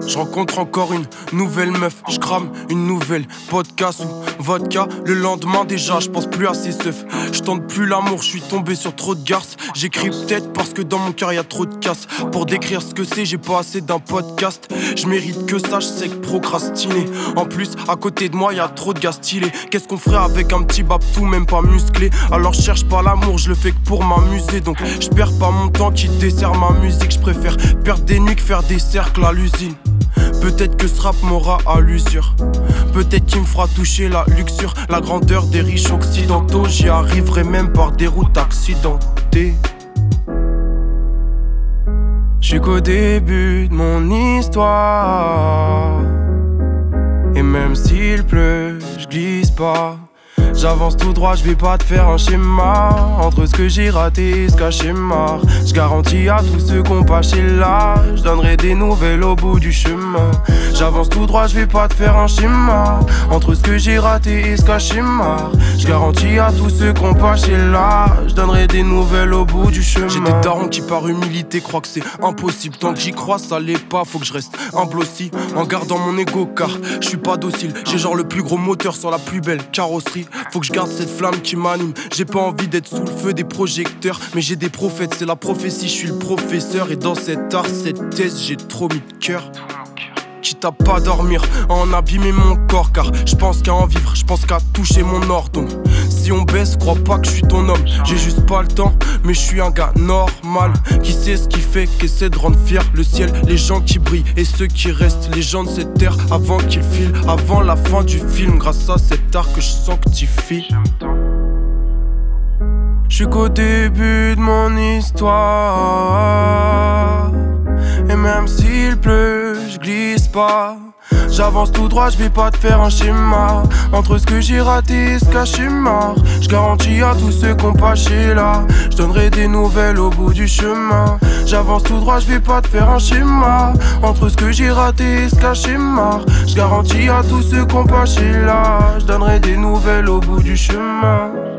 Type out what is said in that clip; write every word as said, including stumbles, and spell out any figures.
Je rencontre encore une nouvelle meuf, je crame une nouvelle podcast ou vodka. Le lendemain déjà, je pense plus à ces seufs. Je tente plus l'amour, je suis tombé sur trop de garces. J'écris peut-être parce que dans mon cœur y a trop de casse. Pour décrire ce que c'est, j'ai pas assez d'un podcast. Je mérite que ça, je sais que procrastiner. En plus, à côté de moi y a trop de gars stylés. Qu'est-ce qu'on ferait avec un petit baptou, même pas musclé? Alors je cherche pas l'amour, je le fais que pour m'amuser. Donc je perds pas mon temps qui dessert ma musique. Je préfère perdre des nuits que faire des cercles à l'usine. Peut-être que ce rap m'aura à l'usure. Peut-être qu'il me fera toucher la luxure, la grandeur des riches occidentaux. J'y arriverai même par des routes accidentées. J'suis qu'au début de mon histoire. Et même s'il pleut, j'glisse pas. J'avance tout droit, je vais pas te faire un schéma. Entre ce que j'ai raté et ce qu'a schéma. J'garantis à tous ceux qu'on pas chez là. J'donnerai des nouvelles au bout du chemin. J'avance tout droit, je vais pas te faire un schéma. Entre ce que j'ai raté et ce qu'a schéma. J'garantis à tous ceux qu'on pas chez là. J'donnerai des nouvelles au bout du chemin. J'ai des darons qui par humilité croient que c'est impossible. Tant que j'y crois, ça l'est pas, faut que je reste humble aussi. En gardant mon ego car je suis pas docile. J'ai genre le plus gros moteur sur la plus belle carrosserie. Faut que je garde cette flamme qui m'anime. J'ai pas envie d'être sous le feu des projecteurs. Mais j'ai des prophètes, c'est la prophétie, je suis le professeur. Et dans cet art, cette thèse, j'ai trop mis de cœur. Quitte à pas dormir, à en abîmer mon corps. Car je pense qu'à en vivre, je pense qu'à toucher mon or. Donc si on baisse, crois pas que je suis ton homme. J'ai juste pas le temps, mais je suis un gars normal. Qui sait ce qui fait, qui essaie de rendre fier le ciel. Les gens qui brillent et ceux qui restent. Les gens de cette terre avant qu'ils filent. Avant la fin du film, grâce à cet art que je sanctifie. J'suis qu'au début de mon histoire. Et même s'il pleut, j'glisse pas. J'avance tout droit, j'vais pas te faire un schéma. Entre ce que j'ai raté et ce qu'a schéma. J'garantis à tous ceux qu'on pas chez là. J'donnerai des nouvelles au bout du chemin. J'avance tout droit, j'vais pas te faire un schéma. Entre ce que j'ai raté et ce qu'a schéma. J'garantis à tous ceux qu'on pas chez là. J'donnerai des nouvelles au bout du chemin.